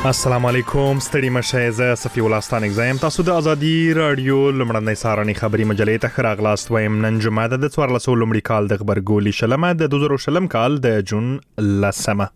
السلام علیکم ستړي مشه زه صفی الله ستانک زایم تاسو د ازادي رادیو لمړنۍ سارني خبري مجلې ته خراغلاست وایم نن جمعه د 14 لمړي کال د خبرګولي شلمه د 2000 کال د جون لسمه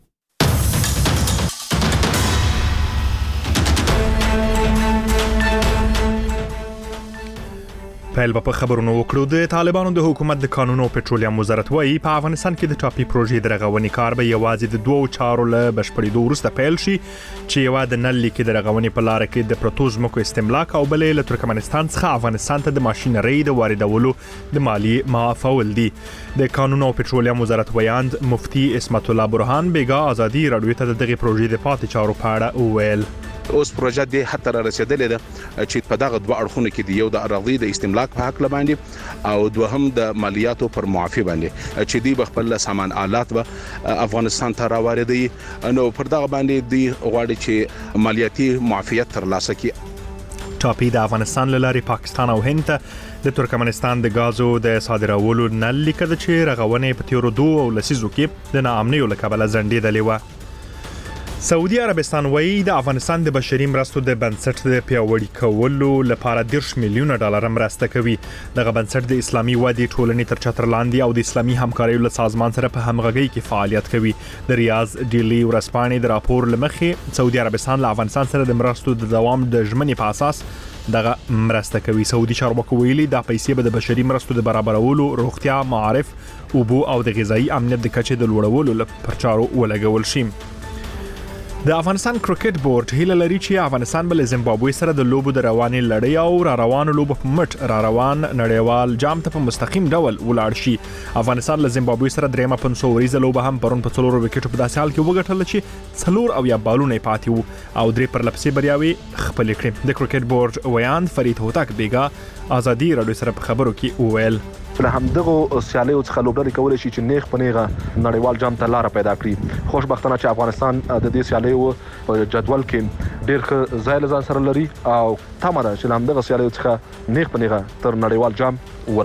پیل په خبرونو وکړو د طالبانو د حکومت د قانون او پټرولیم وزارت وايي په افغانستان کې د ټاپي پروژې د رغونې کار به یوازې د دوو چارو له بشپړېدو وروسته پیل شي چې یو د نل لیکې د رغونې په لار کې د پروتو ځمکو استملاک او بلې له ترکمنستان څخه افغانستان ته د ماشینرۍ د واردولو د مالی معافول دي د قانون او پټرولیم وزارت ویاند مفتي اسمت الله برهان بیګا ازادي رادیو ته دغه پروژې د پاتې چارو په اړه وویل اوس پروژه د حتی را رسیدلې ده چې په دغه دوه اړخونو کې دی یو د اراضي د استملاک په حق باندې او دوهم د مالیاتو پر معافي باندې چې دی خپل سامان آلات به افغانستان ته راوړي نو پر دغه باندې دی غواړي چې مالیاتي معافیت ترلاسه کړي ټاپي د افغانستان لاري پاکستان او هند ته د ترکمنستان د غازو د صادرولو نل لیکه چې رغونې په تیرو دوه او لسیزو کې د ناامنۍ له کبله ځنډېدلې و سعودي عربستان وایي د افغانستان د بشري مرستو د بنسټ د پیاوړي کولو لپاره 10 میلیونه ډالر مرسته کوي دغه بنسټ د اسلامي ودې ټولنې تر چتر لاندې او د اسلامي همکارۍ له سازمان سره په همغږۍ کې فعالیت کوي د ریاض ډیلی ورسپانې د راپور لمخې سعودي عربستان له افغانستان سره د مرستو د دوام د ژمنې په اساس دغه مرسته کوي سعودي چارواکو ویلي دا پیسې به د بشري مرستو د برابرولو روغتیا معارف اوبو او د غذایی امنیت د کچې د لوړولو لپاره چارو ولګول شي د افغانستان کرکټ بورډ هیله لري چې افغانستان بل زیمبابوې سره د لوبو د روانې لړۍ او را روان لوبو په مټ را روان نړیوال جام ته په مستقیم ډول ولاړ شي افغانستان له زیمبابوې سره درېمه 500 وریزه لوبه هم پرون په 4 وکټو په داسې حال کې وګټل چې 4 او یا بالونه پاتې وو او درې پر لپسې بریاوي خپل کړې د کرکټ بورډ ویاند فرید هوتک بیګا ازادي رادیو سره په خبرو کې وویل له همدغه سیالیو څخه لوبډلې کولای شي چې نیغ په نیغه نړیوال جام ته لار پیدا کړي خوشبختانه چې افغانستان د دې سیالیو په جدول کې ډېر ښه ځای له ځان سره لري او تمه ده چې له همدغه سیالیو څخه نیغ په نیغه تر نړیوال جام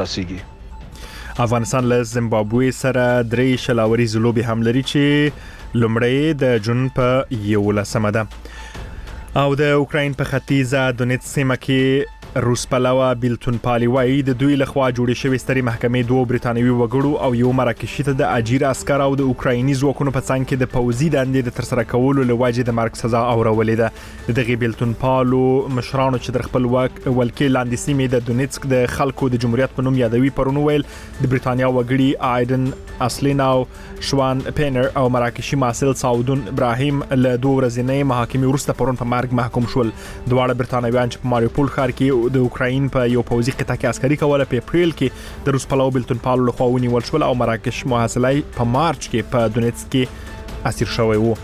ورسیږي افغانستان له زیمبابوې سره درې شلاوري لوبې هم لري چې لومړی د جون په 11 ده او د اوکراین په ختیځه دونیتس سیمه کې روس پلوه بیلتون پالي وایي د دوی لخوا جوړې شوې سترې محکمې دوه برتانوي وګړو او یو مراکشي ته د اجیر عسكر او د اوکرایني ځواکونو په څنګ کې د پوځي دندې د ترسره کولو لوجې د مرګ سزا اورولې ده دغه بیلتون پالو مشرانو چې در خپل ولکې لاندې سیمې د دونیتسک د خلکو د جمهوریت په نوم یادوي پرونو ویل د برتانیا وګړي آیدن اصلیناو شوان پینر او مراکشي ماسل سعودون ابراهیم له دوه ورځې محاکمې وروسته پرون په مرګ محکوم شول دواړه برتانویان چې په ماریوپول ښار کې د اوکراین په یو پوځي قطعه کې عسکري کوله په اپریل کې د روس پلو بیلتون پالو لخوا ونیول شول او مراکش محاصلې په مارچ کې په دونیتسک کې اسیر شوی وو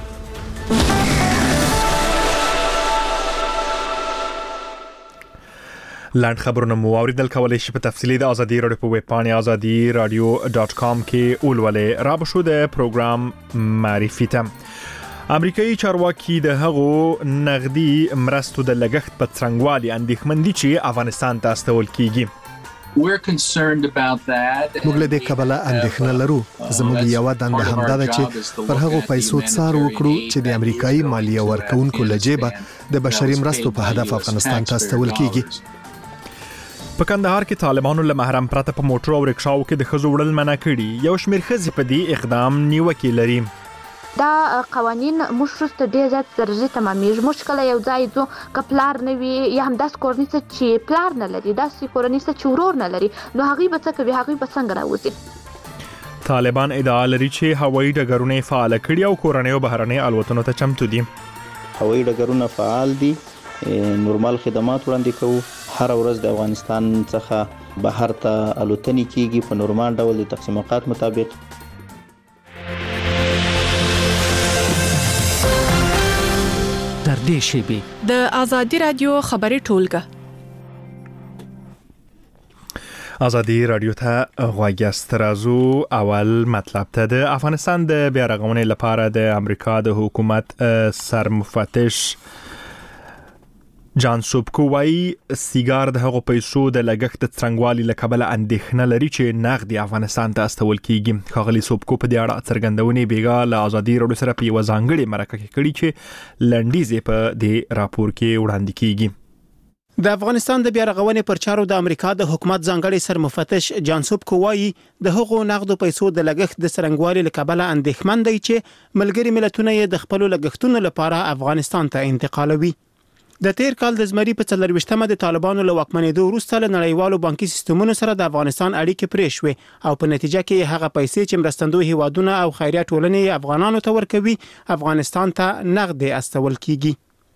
لاند خبرونه مو اوریدل کولای شي په تفصیلی د ازادي رادیو په ویب پاڼه azadiradio.com کې اولولې را بشو د پروګرام معرفي ته امریکایي چارواکي د هغو نغدي مرستو د لګښت په څنګهوالي اندېښمن دي چې افغانستان ته استول کیږي موږ له دې کبله اندېښنه لرو زموږ یو دنده همدا ده چې پر هغو پیسو څار وکړو چې د امریکایي مالیه ورکونکو له جیبه د بشري مرستو په هدف افغانستان ته استول کیږي په کندهار کې طالبانو له محرم پرته په موټر او رکشاو کې د خزو وړل منع کړي یو شمېر ښځې په دې اقدام نیوکه لري دا قوانين مشرسته ډیر زیات درجه تمامېږي مشکل یو ځای ځو کپلار نه وي یا هم داس کورنیسه چې پلار نه لري داس کورنیسه چې ورور نه لري نو هغه به څه کوي هغه به څنګه راوځي طالبان ادعا لري چې هوایي ډګرونه فعال کړي او کورنۍ او بهرنۍ الوتنو ته چمتو دي هوایي ډګرونه فعال دي نورمال خدمات وړاندې کوو هر ورځ د افغانستان څخه بهر ته الوتنې کیږي په نورمال ډول د تقسیم اوقات مطابق تر دې شی د ازادي رادیو خبري ټولګه ازادي رادیو ته غواګست رازو اول مطلب ته د افغانستان د بیا رغونې لپاره د امریکا د حکومت سرمفتش جان سوبکو وايي سیګار د هغو پیسو د لګښت د څرنګوالي له کبله اندېښنه لري چې نغدي افغانستان ته استول کیږي. ښاغلي سوبکو په دې اړه څرګندونې بیګا له ازادي راډیو سره په یوه ځانګړې مرکه کې کړې چې لنډیزې په دې راپور کې وړاندې کیږي. د افغانستان د بیا رغونې پر چارو د امریکا د حکومت ځانګړي سرمفتش جان سوبکو وايي د هغو نغدو پیسو د لګښت د څرنګوالي له کبله اندېښمن دی چې ملګري ملتونه یې د خپل لګښتونو لپاره افغانستان ته انتقالوي. د تیر کال د زمري په 24مه د طالبانو له واکمنېدو وروسته له نړیوالو بانکي سیستمونو سره د افغانستان اړیکې پرې شوې او په نتیجه کې هغه پیسې چې مرستندوی هیوادونه او خیریه ټولنې افغانانو ته ورکوي افغانستان ته نغدي استول کیږي.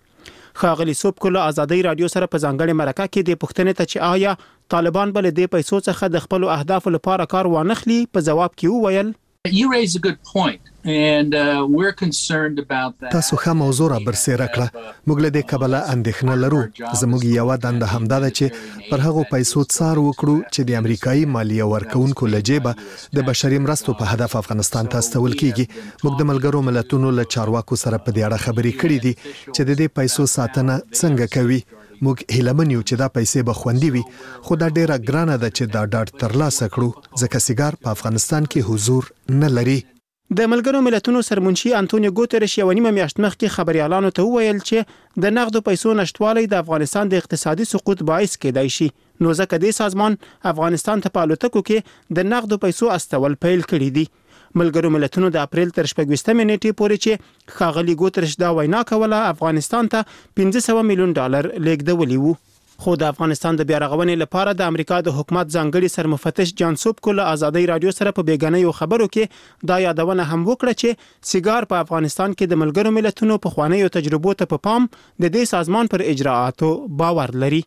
ښاغلي سوبکو له ازادي رادیو سره په ځانګړې مرکه کې د پوښتنې ته چې آیا طالبان بل د پیسو څخه د خپل اهدافو لپاره کار وانخلي په جواب کې وویل You raise a good point and we're concerned about that. تاسو ښه موضوع را برسېره کړه. موږ له دې کبله اندېښنه لرو. زموږ یوه دنده همدا ده چې پر هغو پیسو څار وکړو چې د امریکایي مالیه ورکوونکو له جیبه د بشري مرستو په هدف افغانستان ته استول کیږي. موږ د ملګرو ملتونو له چارواکو سره په دې اړه خبرې کړې دي چې د دې پیسو ساتنه څنګه کوي. موږ هیله من یو چې دا پیسې به خوندي وي خو دا ډیره ګرانه ده چې دا ډاډ ترلاسه کړو ځکه سیګار په افغانستان کې حضور نه لري. د ملګرو ملتونو سرمنشي انټونیو ګوتریش یو نیمه میاشت مخکې خبريالانو ته وویل چې د نغدو پیسو نشټوالی د افغانستان د اقتصادي سقوط باعث کېدای شي. نو ځکه د سازمان افغانستان ته په الوتکو کې د نغدو پیسو استول پیل کړی دي. ملګرو ملتونو د اپریل تر 14 نیټې پورې چې ښاغلي ګوتریش دا وینا کوله افغانستان ته $500 میلیون لیږدولي وو. خو د افغانستان د بیا رغونې لپاره د امریکا د حکومت ځانګړي سرمفتش جان سوبکو له ازادي رادیو سره په بیګنیو خبرو کې دا یادونه هم وکړه چې سیګار په افغانستان کې د ملګرو ملتونو په خوانیو تجربو ته په پام د دې سازمان پر اجراءاتو باور لري.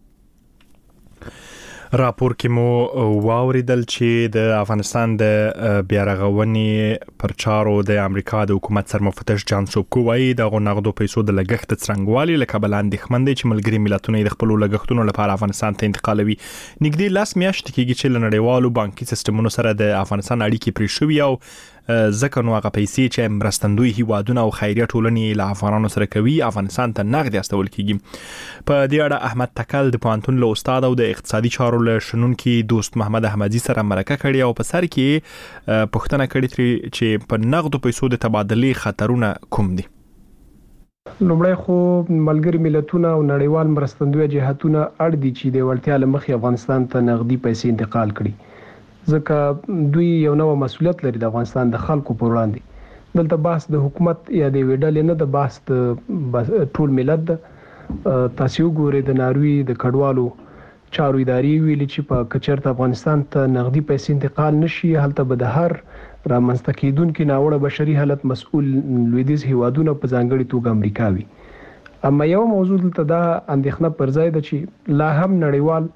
راپور کې مو واوریدل چې د افغانستان د بیا رغونې پر چارو د امریکا د حکومت سرمفتش جان سوبکو وايي د نغدو پیسو د لګښت څرنګوالي له کبله اندېښمن دي چې ملګري ملتونه د خپل لګښتونو لپاره افغانستان ته انتقالوي. نږدې 10 میاشتې کېږي چې له نړیوالو بانکي سیستمونو سره د افغانستان اړیکې پرې شوي او ځکه نو هغه پیسې چې مرستندوی هیوادونه او خیریه ټولنې له افغانانو سره کوي افغانستان ته نغدي استول کیږي. په دې اړه احمد تکل د پوهنتون له استاد او د اقتصادي چارو له شنونکي دوست محمد احمدي سره مرکه کړې او په سر کې پوښتنه کړې چې په نغدو پیسو د تبادلې خطرونه کوم دي. لومړی خو ملګري ملتونه او نړیوال مرستندوی جهاتونه اړ دي چې د وړتیا له مخې افغانستان ته نغدي پیسې انتقال کړي ځکه دوی یو نوې مسولیت لري د افغانستان د خلکو پر وړاندې. دلته بحث د حکومت یا د ویډل نه د بحث د ټول ملت د تاسو ګوري د ناروی د کډوالو چارو ادارې ویلي چې په کچرته افغانستان ته نغدي پیسې انتقال نشي هلته به د هر رامنځته کېدونکو ناوړه بشري حالت مسؤل لویدیز هیوادونه په ځانګړي توګه امریکا وي. اما یو موضوع دلته دا اندېښنه پر ځای ده چې لا هم نړیوال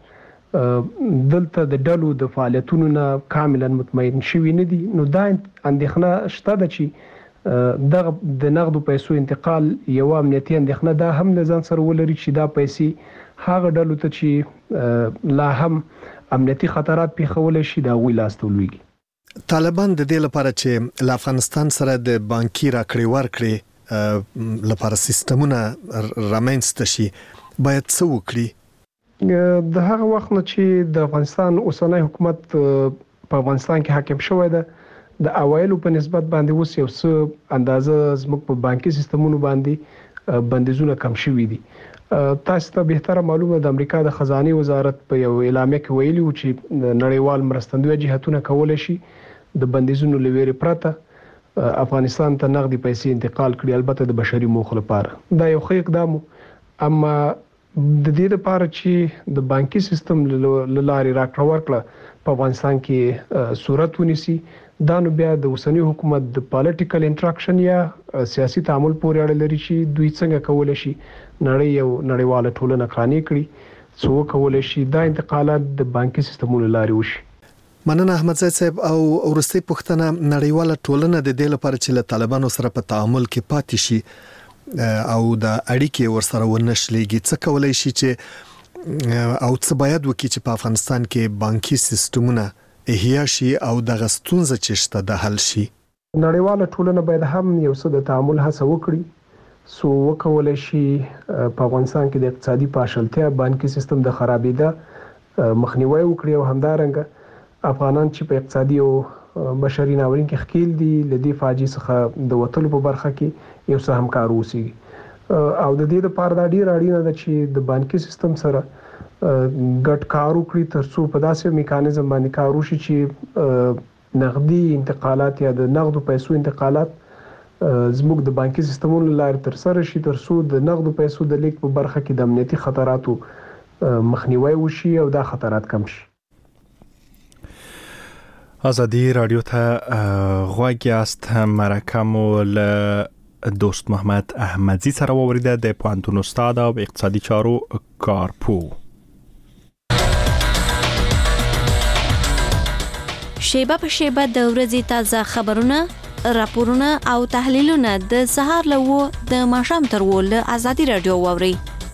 دلته د ډلو د فعالیتونو نه کاملا مطمئن شوي نه دي. نو دا اندېښنه شته ده چې د نغدو پیسو انتقال یو امنیتي اندېښنه دا هم د ځان سره ولري چې دا پیسې هغه ډلو ته چې لا هم امنیتي خطرات پیښولی شي دا غوی لاس ته ولویږي. طالبان د دې لپاره چې له افغانستان سره د بانکي راکړې ورکړې لپاره سیستمونه رامنځته شي باید څه وکړي؟ د هغه وخت نه چې د افغانستان اوسنۍ حکومت په افغانستان کې حاکم شوی ده د اوایلو په نسبت باندې اوس یو څه اندازه زموږ په بانکي سیستمونو باندې بندیزونه کم شوي دي. تاسو ته بهتره معلومه د امریکا د خزانه وزارت په یو اعلامیه کې ویلي و چې نړیوال مرستندوی جهاتونه کولای شي د بندیزونو لویري پرته افغانستان ته نغدي پیسې انتقال کړي البته د بشري موخو لپاره. دا یو ښه اقدام اما د دې لپاره چې د بانکي سیستم لارې راکړه ورکړه په افغانستان کې صورت ونیسي دا نو بیا د اوسنی حکومت د پالیټیکل انټراکشن یا سیاسي تعامل پورې اړه لري چې دوی څنګه کولای شي نړۍ یو نړیواله ټولنه قانوني کړي څو کولای شي دا انتقالات د بانکي سیستمونو لارې وشي. مننه احمد زید صاحب. او ورستۍ پوښتنه نړیواله ټولنه د دې لپاره چې له طالبانو سره په تعامل کې پاتې شي او د اړیکې ورسره ونشلېږي څه کولای شي چې او څه باید وکړي چې په افغانستان کې بانکي سیستمونه احیا شي او د غستونزه چې شته د حل شي؟ نړیواله ټولنه باید هم یو څه د تعامل هڅه وکړي سو وکول شي په افغانستان کې د اقتصادي پاشلتیا بانکي سیستم د خرابېده مخنیوي وکړي او همدارنګه افغانان چې په اقتصادي او بشري ناورین کې ښکیل دي لدی فاجي څخه د وټلو په برخه کې یو څه همکار اوسي او د دې لپاره دا ډیر اړینه ده چې د بانکي سیستم سره ګډ کار وکړي ترڅو په داسې میکانیزم باندې کار وشي چې نقدي انتقالات یا د نقدو پیسو انتقالات زموږ د بانکي سیستمونو لارې تر سره شي ترڅو د نقدو پیسو د لیک په برخه کې د امنیتي خطراتو مخنیوي وشي او دا خطرات کم شي. آزادی رادیو ته غوږ یاست. مرکه مو له دوست محمد احمدزی سره واوریده د پوهنتون استاد او اقتصادي چارو کارپو. شیبه په شیبه د ورځې تازه خبرونه، راپورونه او تحلیلونه د سهار له 9 د ماښام تر 10 له آزادي رادیو واوري.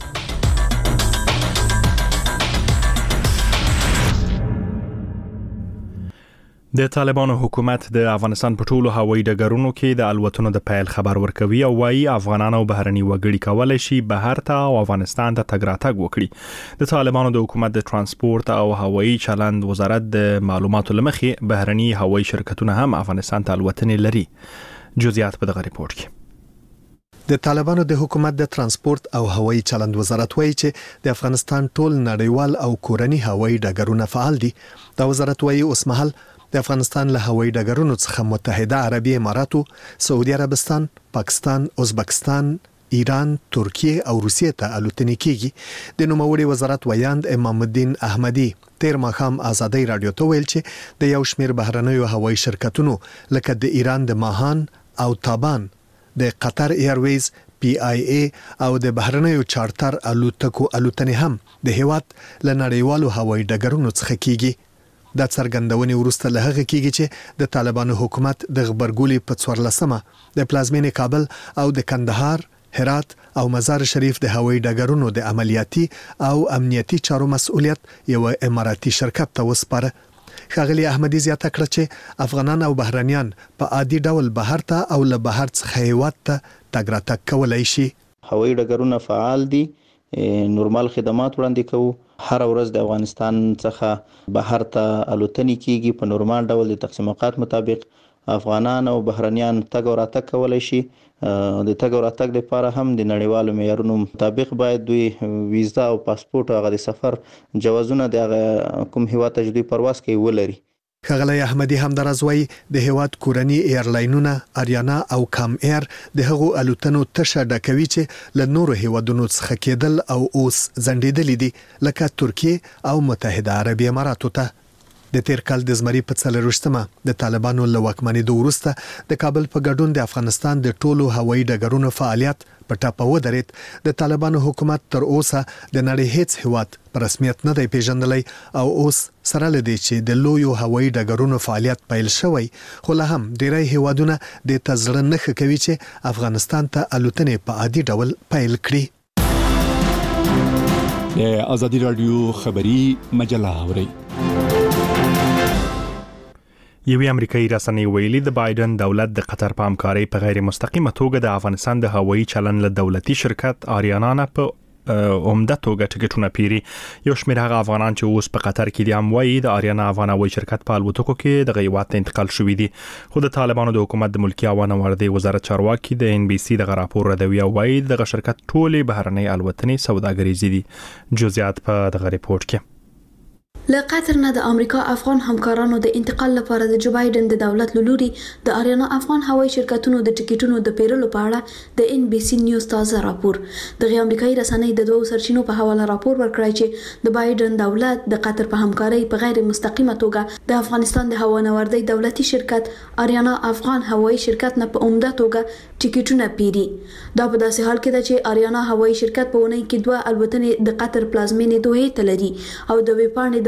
د طالبانو حکومت د افغانستان په ټولو هوایي ډګرونو کې د الوتنو د پیل خبر ورکوي او وايي افغانان او بهرني وګړي کولای شي بهر ته او افغانستان ته تګ راتګ وکړي. د طالبانو د حکومت د ترانسپورت او هوایي چلند وزارت د معلوماتو لمخې بهرني هوایي شرکتونه هم افغانستان ته الوتنې لري. جزئیات په دغه ریپورت کې. د طالبانو د حکومت د ترانسپورت او هوایي چلند وزارت وایي چې د افغانستان ټول نړیوال او کورني هوایي ډګرونه فعال دي. دا وزارت وایي اوس مهال د افغانستان له هوایي ډګرونو څخه متحده عربي اماراتو، سعودي عربستان، پاکستان، ازبکستان، ایران، ترکیه او روسیې ته الوتنې کیږي. د نوموړي وزارت ویاند امام الدین احمدي تیر ماښام آزادي رادیو ته ویل چې د یو شمېر بهرنیو هوایي شرکتونو لکه د ایران د ماهان او تابان، د قطر ایرویز، PIA او د بهرنیو چارټر الوتکو الوتنې هم د هیواد له نړیوالو هوایي ډګرونو څخه کیږي. دا څرګندونې وروسته له هغه کیږي چې د طالبانو حکومت د غبرګولي په 14مه د پلازمینې کابل او د کندهار، هرات او مزار شریف د هوایي ډګرونو د عملیاتي او امنیتي چارو مسؤلیت یو اماراتي شرکت ته وسپاره. ښاغلي احمدي زیاته کړه چې افغانان او بهرنیان په عادي ډول بهر ته او له بهر څخه هیواد ته تګ راتګ کولای شي. هوایي ډګرونه فعال دي، نورمال خدمات وړاندې کوو. هر ورځ د افغانستان څخه بهر ته الوتنې کیږي. په نورمال ډول د تقسیم اوقات مطابق افغانان او بهرنیان تګ او راتګ کولای شي. د تګ او راتګ لپاره هم د نړیوالو معیارونو مطابق باید دوی ویزا او پاسپورت او د سفر جوازونه د کوم هیواد ته دوی پرواز کوي ولري. ښاغلی احمدي همداراز وایي د هیواد کورني ایرلاینونه اریانا او کام ایر د هغو الوتنو تشه ډکوي چې له نورو هیوادونو څخه کېدل او اوس ځنډېدلي دي لکه ترکیه او متحده عربي اماراتو ته. د تیر کال د زمري په 24مه د طالبانو له واکمنېدو وروسته د کابل په ګډون د افغانستان د ټولو هوایي ډګرونو فعالیت په ټاپه ودرېد. د طالبانو حکومت تر اوسه د نړۍ هیڅ هیواد په رسمیت نه دی پیژندلی او اوس سره لدی چې د لویو هوایي ډګرونو فعالیت پیل شوی، خو لا هم ډیری هیوادونه د تزړه نه کوي چې افغانستان ته الوتنې په عادي ډول پیل کړي. د آزادي رادیو خبری مجله اوري. یوې امریکایي رسنۍ ویلي د بایدن دولت د قطر په همکارۍ په غیر مستقیمه توګه د افغانستان د هوایي چلند له دولتي شرکت آریانا نه په عمده توګه ټکټونه پیري. یو شمېر هغه افغانان چې اوس په قطر کې دي هم وایي د آریانا افغان هوایي شرکت په الوتکو کې د هیواد ته انتقال شوي دي. خو د طالبانو د حکومت د ملکي عوامو وردی وزارت چارواکي د NBC دغه راپور ردوي او وایي دغه شرکت ټولې بهرنۍ الوتنې سوداګریزې دي. جزئیات په دغه ریپورت کې. له قطر نه د امریکا افغان همکارانو د انتقال لپاره د جو بایدن د دولت لوري د آریانا افغان هوایي شرکتونو د ټیکټونو د پیرلو په اړه د NBC نیوز تازه راپور. د امریکایي رسنۍ د دوه سرچینو په حواله راپور ورکړی چې د بایدن دولت د قطر په همکارۍ په غیر مستقیمه توګه د افغانستان د هوانوردی دولتي شرکت آریانا افغان هوایي شرکت نه په عمده توګه ټیکټونه پیري. دا په داسې حال کې ده چې آریانا هوایي شرکت په ونې کې 2 الوتنې د قطر پلازمینې دوحې ته لري او د ویبپاڼې د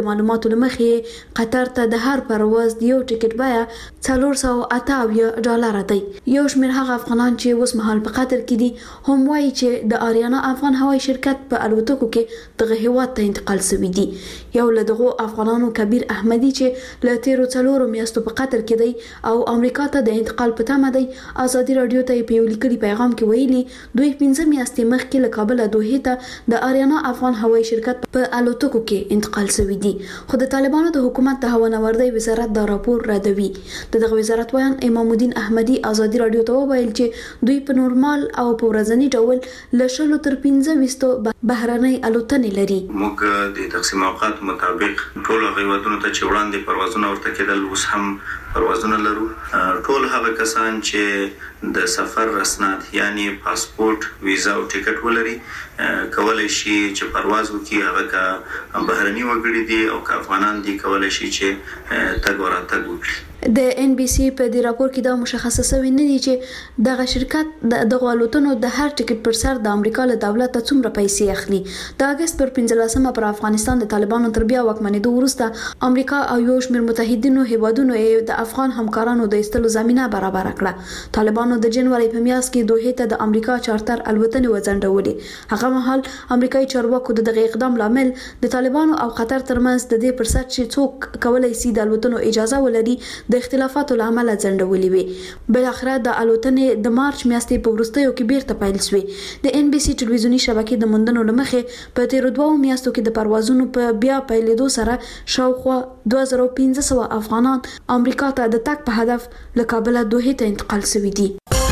معلوماتو لمخې قطر ته د هر پرواز د یو ټیکټ بیه $488 دی. یو شمېر هغه افغانان چې اوس مهال په قطر کې دي هم وایي چې د آریانا افغان هوایي شرکت په الوتکو کې دغه هیواد ته انتقال شوی دی. یو له دغو افغانانو کبیر احمدي چې له تیرو 4 میاشتو په قطر کې دی او امریکا ته د انتقال په تمه دی، ازادي رادیو ته په یو لیکلي پیغام کې ویلي دوی 15 میاشتې مخکې له کابل دوحې ته د آریانا افغان هوایي شرکت په الوتکو کې انتقال شوی دی. خو د طالبانو د حکومت د هوانوردۍ وزارت دا راپور ردوي. دغه وزارت وایي امام الدین احمدي ازادي رادیو ته وویل چې دوی په نورمال او په ورځنی ډول له 10 تر 15 بهرنۍ الوتنې لري. موږ د تقسیم اوقات مطابق ټول غیوادونو ته چې وړاندې پروازونه ورته کېدل اوس هم پروازونه لرو. ټول هغه کسان چې د سفر رسناد یعنی پاسپورت، ویزا او ټیکټ ولري کولای شي چې پرواز وکړي. هغه کا بهرني وګړي دي او کا افغانان دي کولای شي چې تګ وراتګ وکړي. د ان بي سي په دې راپور کې دا مشخصه شوی نه دی چې دغه شرکت د غوالوتونو د هر ټیکټ پر سر د امریکا له دولت ته څومره پیسې اخلي. د اگست پر 15مه پر افغانستان د طالبانو تر بیا واکمنېدو وروسته امریکا او یو شمېر متحدینو هیوادونو د افغان همکارانو د ایستلو زمينه برابر کړه. طالبانو د جنوري په میاشت کې دوحې ته د امریکا چارټر الوتنې وځنډولې. هغه مهال امریکایي چارواکو د دغه اقدام لامل د طالبانو او قطر ترمنځ د دې پر سر چې څوک کولای شي د الوتنو اجازه ولري د اختلافاتو لامل ځنډولې وي. بل اخر د الوتنې د مارچ میاشتې په وروستیو کې بیرته پیل شوې. د ان بي سي ټلویزیونی شبکې د موندنو لمخې په تیر 2 میاشتو کې د پروازونو په بیا پیلېدو سره شاوخوا 2500 افغانان امریکا ته د تګ په هدف له کابل دوحې ته انتقال شوي دي.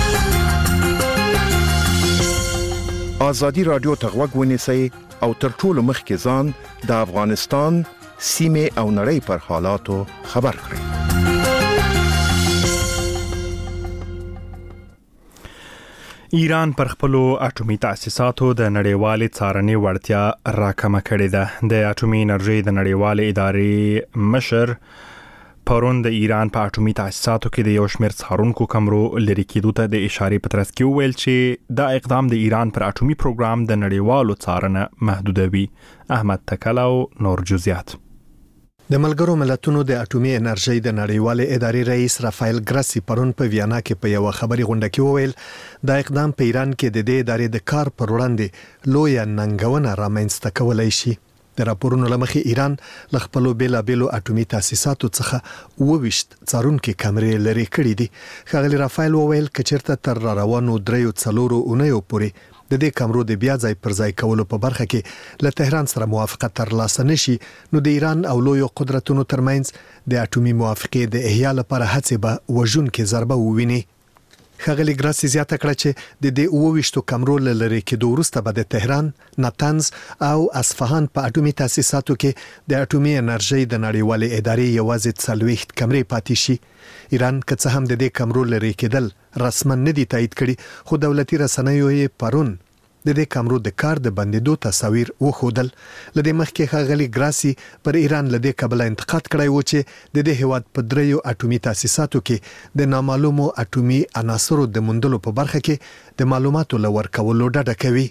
ازادي رادیو ته غوږ ونیسئ او تر ټولو مخکې ځان د افغانستان سیمه او نړۍ پر حالاتو خبر کړئ. ایران پر خپلو اټومي تاسیساتو د نړیوالې څارنې وړتیا راکمه کړې ده. د اټومي انرژي د نړیوالې ادارې مشر پرون د ایران په اټومي تاسیساتو کې د یو شمېر څارونکو کمرو لري کېدو ته د اشارې په ترڅ کې وویل چې دا اقدام د ایران پر اټومي پروګرام د نړیوالو څارنه محدودوي. احمد تکلاو نور جزئیات. د ملګرو ملتونو د اټومي انرژي د نړیوالې ادارې رئیس رافایل ګراسي پرون په ویانا کې په یو خبري غونډه کې وویل دا اقدام په ایران کې د دې ادارې د کار پر وړاندې لوی ننګونه رامنځته کولای شي. د راپورونو لمخې ایران له خپلو بیلابیلو اټومي تاسیساتو څخه 28 څارونکي کمرې لري کړې دي. ښاغلي رافایل وویل چې چیرته تر روانو 3-4 اونیو پورې د دې کمرو د بیا ځای پر ځای کولو په برخه کې له تهران سره موافقت ترلاسه نشي نو د ایران او لوی قدرتونو ترمنځ د اټومي موافقې د احیا لپاره هڅې به وژونکې ضربه وویني. ښاغلي ګراسي زیاته کړه چې د دې 28 کمرو لري کېدو وروسته به د تهران، ناتنز او اصفهان په اټومي تاسیساتو کې د اټومي انرژي د نړیوالې ادارې یوازې 40 کمرې پاتې شي. ایران که څه هم د دې کمرو لري کېدل رسما نه دي تایید کړي خو دولتي رسنیو یې پرون د دې کمرو د کار د بندیدو تصاویر وښودل. لدې مخکې ښاغلي ګراسي پر ایران لدې کبله انتقاد کړی و چې د دې هیواد په 3 اټومي تاسیساتو کې د نامعلومو اټومي عناصرو د موندلو په برخه کې د معلوماتو لور کولو ډډه کوي.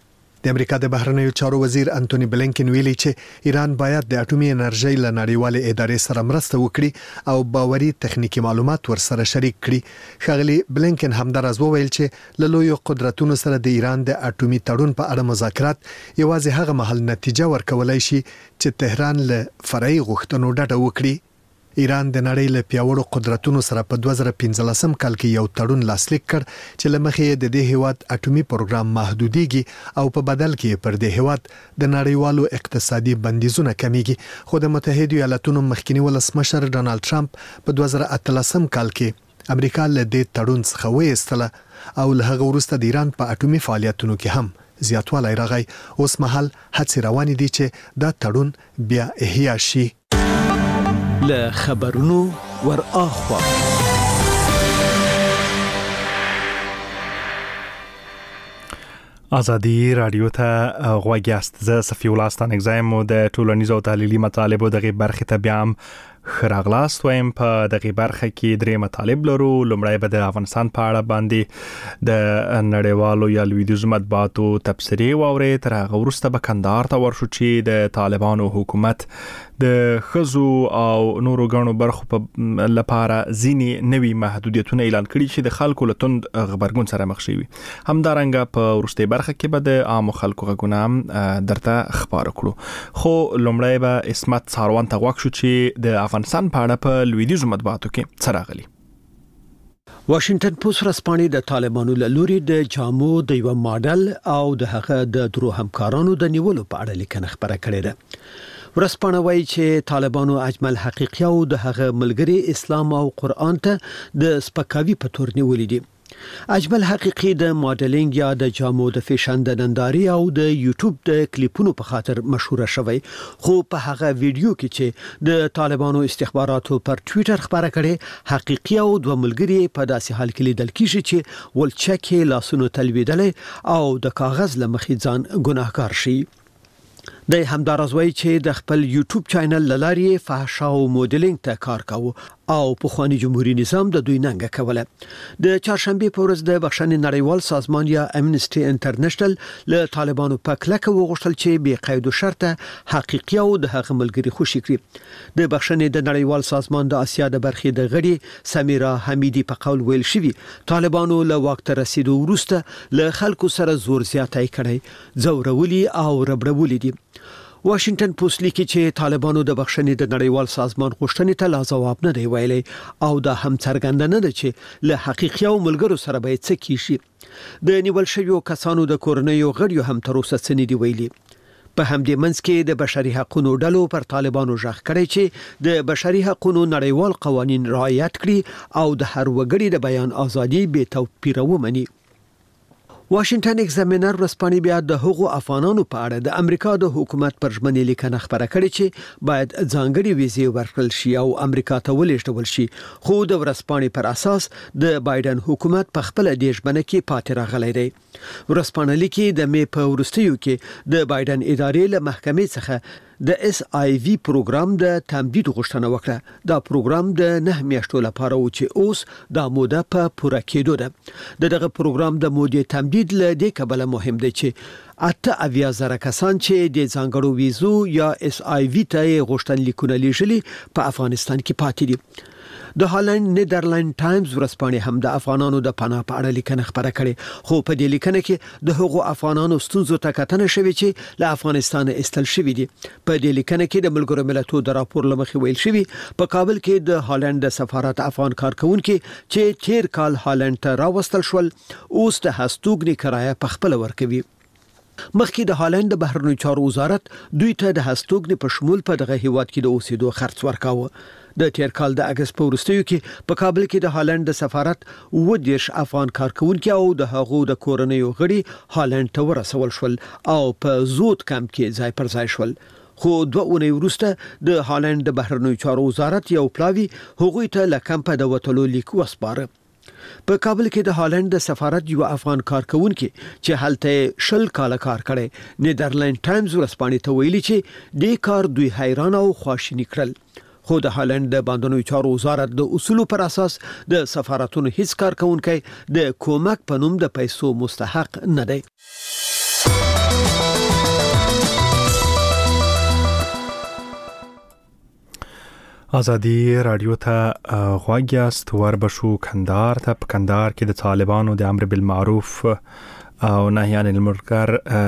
د امریکا د بهرنیو چارو وزیر انټونی بلینکن ویلي چې ایران باید د اټومي انرژي له نړیوالې ادارې سره مرسته وکړي او باوري تخنیکی معلومات ورسره شریک کړي. ښاغلي بلینکن همدارس وویل چې له لوی قدرتونو سره د ایران د اټومي تړون په اړه مذاکرات یوازې هغه مهال نتیجه ورکولای شي چې تهران له فرعي غوښتنو ډډه وکړي. ایران د نړۍ له پیاوړو قدرتونو سره په 2015 کال کې یو تړون لاسلیک کړ چې لمخې د دې هیواد اټومي پروګرام محدوديږي او په بدل کې پر دې هیواد د نړیوالو اقتصادي بندیزونه کمیږي. خو د متحده ایالاتونو مخکنی ولسمشر ډونالد ټرمپ په 2013 کال کې امریکا له دې تړون څخه وایستله او له هغه وروسته د ایران په اټومي فعالیتونو کې هم زیاتوالی راغی. اوس مهال هڅې روانې دي چې دا تړون بیا احیا شي. له خبرونو ور اخوا ازادي رادیو ته غوږ یاست. زه صفی الله ستانکزایم د ټولنیزو او تحلیلي مطالبو دغه برخې ته بیا هم خراغلاست وایم په دغه برخه کې درې مطالب لرو. لومړی به د افغانستان په اړه باندې د نړیوالو یا لویدیځ مطبوعاتو تبصرې واوري. تر هغه وروسته به کندهار ته ورشو چې د طالبانو حکومت د خزو او نورو غنو برخو په لپاره ځینی نوي محدودیتونه اعلان کړي چې د خلکو له توند غبرګون سره مخ شوي. همدارنګه په وروستي برخه کې به د عام خلکو غږونه هم درته خبر کړو. خو لومړی به اسمت ساروان ته غوښ شو چې د افغانستان په اړه په لویدیځ مطبوعاتو کې څه راغلي. واشنگټن پوسټ رسپانې د طالبانو له لوري د جامو د یو ماډل او د هغه د درو همکارانو د نیولو په اړه لیکنه خبره کړې ده. ورسپانه وایي چې طالبانو اجمل حقیقي او د هغه ملګری اسلام او قرآن ته د سپکاوي په تور نیولې دي. اجمل حقیقي د ماډلینګ یا د جامو د فیشن د ننداري او د یوټیوب د کلیپونو په خاطر مشهور شوی، خو په هغه ویډیو کې چې د طالبانو استخباراتو پر ټوئیټر خبره کړي، حقیقي او دوه ملګری په داسې حال کې لیدل کیږي چې ولچکه لاسونو تلویدل او د کاغذ لمخې ځان ګناهکار شي. د همدارز وایي چې د خپل یوټیوب چینل لاري فحشا او ماډلینګ ته کار کاوه او په خواني جمهوریت نظام د دوی ننګه کوله. د چهارشنبه په ورځ د بخښنې نړیوال سازمان یا امنیسټي انټرنیشنل له طالبانو په کلکه وغوښتل چې بې قید او شرط حقیقي او د هغه ملګری خوشي کړي. د بخښنې د نړیوال سازمان د اسیا د برخې د غړي سمیرا حمیدی په قول ویل شوی طالبانو له وخت رسیدو وروسته له خلکو سره زور زیاتی کړي، زورولي او ربړولي دي. واشنگټن پوسټ لیکي چې طالبانو د بخښنې د نړیوال سازمان غوښتنې ته لا جواب نه دی ویلي او دا هم څرګنده نه ده چې له حقیقي او ملګرو سره به څه کیږي. د نیول شویو کسانو د کورنیو غړیو هم تر اوسه څه نه دی ویلي. په همدې منځ کې د بشري حقوقو ډلو پر طالبانو ژغ کړی چې د بشري حقوقو نړیوال قوانین رعایت کړي او د هر وګړي د بیان ازادي بې توپیره ومني. واشنگټن ایگزامینر رسپانې بیا د هغو افغانانو په اړه د امریکا د حکومت پر ژمنې لیکنه خبره کړې چې باید ځانګړي ویزې ورکړل شي او امریکا ته ولېږدول شي، خو د ورسپانې پر اساس د بایدن حکومت په خپل د ژمنه کې پاتې راغلی دی. ورسپانې لیکي د می په ورستیو کې د بایدن ادارې له محکمې څخه د SIV پروګرام د تمدید غوښتنه وکړه. دا پروګرام د 9 میاشتو لپاره و چې اوس د موده په پوره کېدو ده. دغه پروګرام د مودې تمدید له دې کبله مهم دی چې 8,000 کسان چې د ځانګړو ویزو یا SIV ته غوښتنلیکونه لیږلي په افغانستان کې پاتې دي. د هالند نیدرلند ټایمز ورسپانې هم د افغانانو د پناه په اړه لیکنه خبره کړې، خو په دې لیکنه کې د هغو افغانانو ستونزو ته کتنه شوې چې له افغانستان ایستل شوي دي. په دې لیکنه کې د ملګرو ملتونو د راپور لمخې ویل شوی په کابل کې د هالند د سفارت افغان کارکونکو چې تیر کال هالند ته راوستل شول اوس د هستوګنې کرایه په خپل ورکوي. مخکې د هالند د بهرنیو چارو وزارت دوی ته د هستوګنې په شمول په دغه هیواد کې د اوسېدو خرڅ ورکاوه. د تیر کال د اگست په وروستیو کې په کابل کې د هالند د سفارت 20 افغان کارکونکو او د هغو د کورنیو غړي هالند ته ورسول شول او په زود کمپ کې ځای پر ځای شول. خو 2 اونۍ وروسته د هالند د بهرنیو چارو وزارت یو پلاوی هغوی ته له کمپ د وټلو لیک وسپاره. په کابل کې د هالند د سفارت یو افغان کارکونکو چې هلته 10 کال کار کړي، نیدرلند ټایمز ورسپانې ته ویلي چې دې کار دوی حیران او خواشینی کړل. خو د هالند د باندنوي چارو وزارت د اصولو پر اساس د سفارتونو هیڅ کارکونکي د کومک په نوم د پیسو مستحق نه دی. ازادي رادیو ته غوږ یاست. وربشو کندهار ته. په کندهار کې د طالبانو د امر بالمعروف او نهي عن المنکر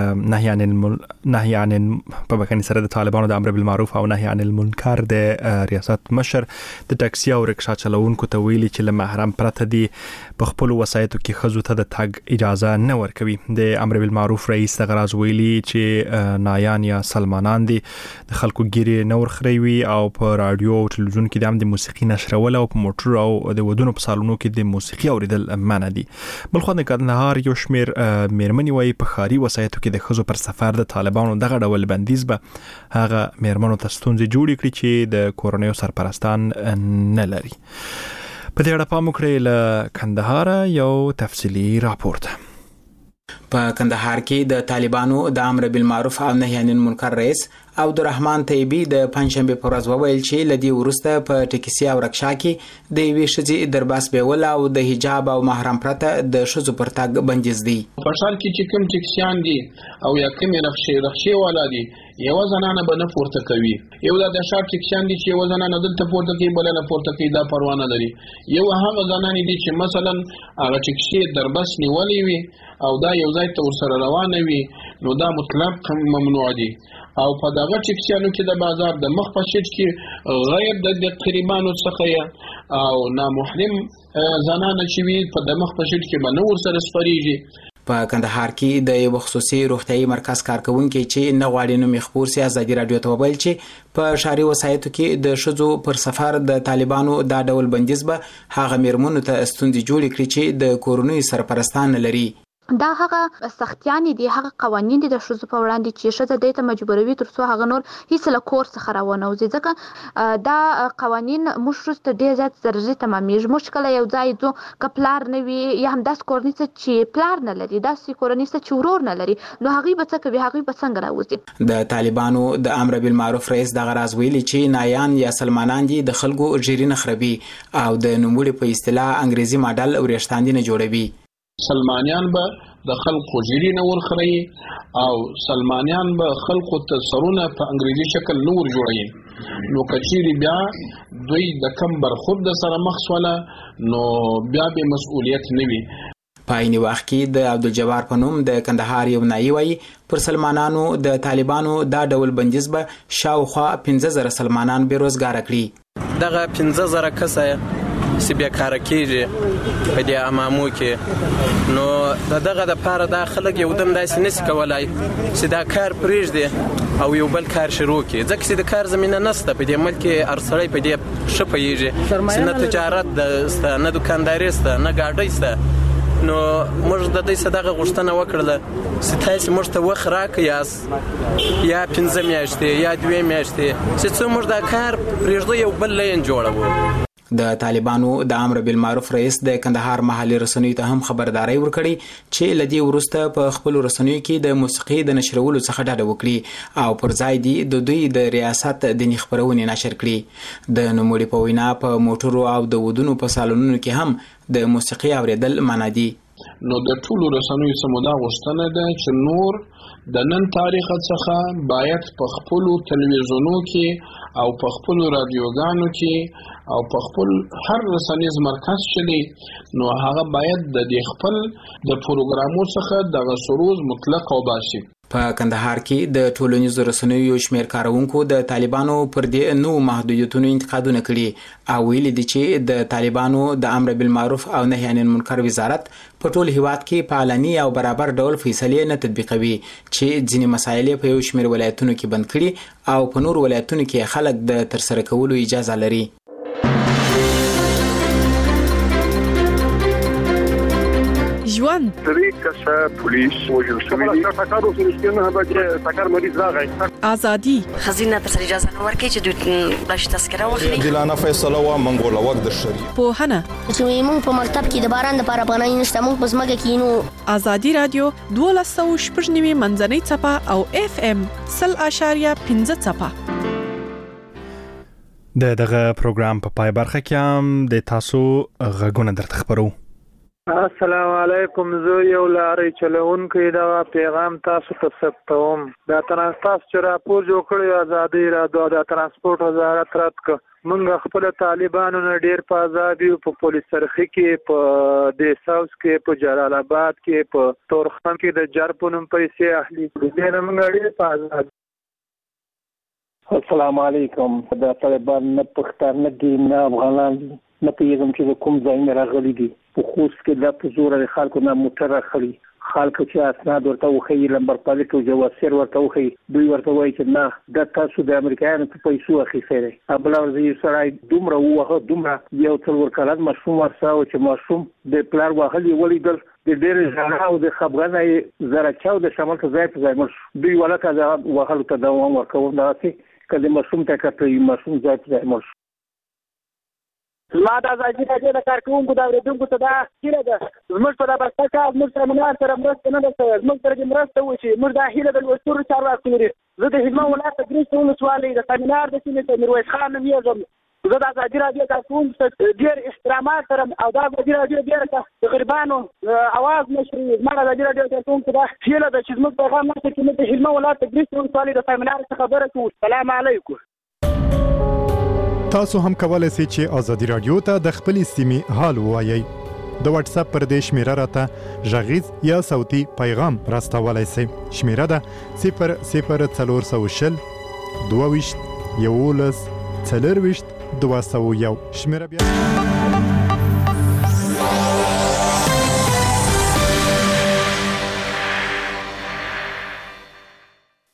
په بکني سره د طالبانو د امر بالمعروف او نهي عن المنکر د ریاست مشر د ټاکسي او رکشا چلوونکو ته ویلي چې له محرم پرته دي په خپل وسایتو کې خزو ته د تګ اجازه نه ورکوي. د امر بالمعروف رئیس غراز ویلي چې نایان یا سلمانان دي د خلکو ګيري نه ورخريوي او په رادیو او ټلویزیون کې د موسیقي نشرول او په موټر او د ودونو په سالونو کې د موسیقي اوریدل منع دي. بلخو د کندهار یو شمیر میرمنې وایي په ښاري وسایتو کې د ښځو پر سفر د طالبانو دغه ډول بندیز به هغه میرمنو ته ستونزې جوړې کړي چې د کورنیو سرپرستان نه لري. په دې اړه پام وکړئ. له کندهار یو تفصیلي راپور. په کندهار کې د طالبانو د امر بالمعروف او نهي عن المنکر رئیس عبدالرحمن طیبی د پنځشنبه پر ورځ وویل چې لدی ورسته په ټکسي او رکشا کې د یوې ښځې درباس بیول او د حجاب او محرم پرته د ښځو پر تګ بندیز دی. په ښار کې چې کوم ټکسیان دي او یا کوم رکشې والا دي یو زنانه به نه پورته کوي، یو د ښار ټکسیان دي چې یو زنانه دلته پورته کوي بل نه پورته کوي، دا پروا نه لري. یو هغه زنانه دي چې مثلا هغه ټکسي درباس نیولې وي او دا یو ځای ته ورسره روانه وي، نو دا مطلق ممنوع دي. او په دغه ټکسیانو کې د بازار د مخ په شیټ کې غیر د قریبانو څخه او نامحرم زنانه چې وي په د مخ په شیټ کې به نه ورسره سپریږي. په کندهار کې د یو خصوصي روغتيایي مرکز کارکونکو چې نه غواړي نو مخبور سي ازادي رادیو ته ویل چې په شاري وسایتو کې د شذو پر سفر د طالبانو دا ډول بندیز به هغه میرمنو ته ستوندې جوړ کړي چې د کورونی سرپرستان لري. دا هغه سختیان دي، هغه قوانین دي د ښځو په وړاندې چې ښځه دې ته مجبوروي تر څو هغه نور هیڅ له کور څخه راونوځي. ځکه دا قوانین موږ وروسته ډېر زیات ضرري تمامیږي. موږ کله یو ځای ځو که پلار نه وي یا همداسې کورنۍ څه چې پلار نه لري، داسې کورنۍ څه چې ورور نه لري، نو هغوی به څه کوي، هغوی به څنګه راوځي. د طالبانو د امر بالمعروف رئیس دغه راز ویلي چې نایان یا سلمانان دي د خلکو ژیري نه خربي او د نوموړي په اصطلاح انګریزي ماډل وریښتاندي نه جوړوي. سلمانیان به د خلکو ژیري نه ورخري او سلمانیان به خلکو ته سرونه په انګریزي شکل نه ور جوړوي. نو کچيري بیا دوی د کم برخورد سره مخ سواله نو بیا به مسؤلیت نه وي. په عین وخت کې د عبدالجبار په نوم د کندهار یو نایي وایي پر سلمانانو د طالبانو دا ډول بندیز به شاوخوا 15,000 سلمانان بیروزګار کړي. دغه 15,000 کسه چې بیا کار کېږي په دې امامو کې، نو دغه د پاره د خلک یو دم داسې نشي کولای چې دا کار پرېږدي او یو بل کار شروع کړي، ځکه چې د کار زمینه نشته په دې ملک کې. هر سړی په دې ښه پوهېږي، نه تجارت ده، نه دوکانداري ده، نه ګاډۍ ده. نو موږ د دې صدقه غوښتنه وکړله چې تاسو موږ ته وخت راکړئ یا 15 میاشتې یا 2 میاشتې چې څو موږ دا کار پرېږدو یو بل لین جوړوو. د طالبانو د امر بالمعروف رئیس د کندهار محلي رسنیو ته هم خبرداري ورکړي چې لدی ورسته په خپل رسنیو کې د موسیقي د نشرولو څخه ډډه وکړي او پر ځای دی د دوی د ریاست د خبرونې نشر کړي. د نوموړي په وینا په موټرو او د ودونو په سالونونو کې هم د موسیقي اوریدل منع دي. نو د ټولو رسنیو سمودا غوښتنه ده چې نور د نن تاریخ څخه باید په خپل تلویزیونو کې او په خپل رادیوګانو کې او په خپل هر رسنیز مرکز شلی نو هغه باید د خپل د پروګرامو څخه د سروز مطلق او باسي. په کندهار کې د ټولنیزو رسنیو یو شمېر کارونکو د طالبانو پر دې نو محدودیتونو انتقادونه کړي او ویلي دي چې د طالبانو د امر بالمعروف او نهي عن المنکر وزارت په ټول هیواد کې په علني او برابر ډول فیصلې نه تطبیقوي چې ځینې مسایل په یو شمېر ولایتونو کې بند کړي او په نور ولایتونو کې خلک د ترسره کولو اجازه لري. ژوند طریقه پولیس وجل شوی دی تاکارو سنشتنه به تاکار مریض راغی ازادي خزینه تر اجازه نه ورکړي چې دوی بلش تذکره واخلي. دلانه فیصله و منګول وخت د شری په هنه چې موږ په مکتب کې د باران د لپاره پناه نشته، موږ په ځمکه کې نو. ازادي رادیو 12.9 منځنۍ چپه او FM 0.5 چپه. دغه پروګرام په پای برخه کې هم د تاسو غږونه درته خبرو. السلام علیکم. زه یو لارې چلوونکی دا پیغام تاسو ته ثبتوم. دا ترانسپورت چې راپور جوړ کړی ازادي رادیو د ترانسپورت وزارت رات ک موږ خپل طالبانو نه ډیر په ازادي په پولیس سرخي کې په د ساوث کې په جلال آباد کې په تورخم کې د جرپونم پیسې اهلي دي نه موږ ډیر په ازادي. السلام علیکم. دا طالبان نه پښتانه دي نه افغانان دي نه پیغام چې کوم ځای نه راغلي دي په خوست کې د پزور خلکو نه موټر راخلي خلکو چې اسناد ورته وخی لمبر پالیک او جواسیر ورته وخی دوی ورته وایي چې نه د تاسو د امریکایانو په پیسو اخیسته ابل ورځي سړی دومره وغه دومره یو څل ورکلان مشروم ورساو چې مشروم د پلار واخلي ولیدل د ډېر ځای او د خبرنه زره چاو د شمال ته ځای په ځای مر دوی ولکه د واخلو ته دوام ورکوم دا چې کله مشروم ته کړی مشروم ځای په ځای مر. زما د ازادي راډیو د کارکوونکو د اورېدونکو ته دا هیله ده زموږ په دا بسته کار زموږ سره منار سره مرسته نه ده شوې زموږ سره دې مرسته وشي موږ دا هیله د لوستورو چارواکو لري زه د هلمند ولایت د ګریس ولسوالۍ د سمینار د سیمې ته میرویس خان نومیږم زه د ازادي راډیو کارکوونکو ته ډېر احترامات لرم او دا ازادي راډیو ډېره د غریبانو اواز نشري زما د ازادي راډیو کارکوونکو ته دا هیله ده چې زموږ پیغام نشته چې موږ د هلمند ولایت د ګریس ولسوالۍ د سمینار څخه خبره کوو سلام علیکم تاسو هم کولای شئ چې ازادي رادیو ته د خپل سیمې حال ووایئ د واتس اپ پر دې شمیره راته غږیز یا صوتي پیغام راستولای شئ شمیره ده 00420 22 11 40 201 شمیره بیا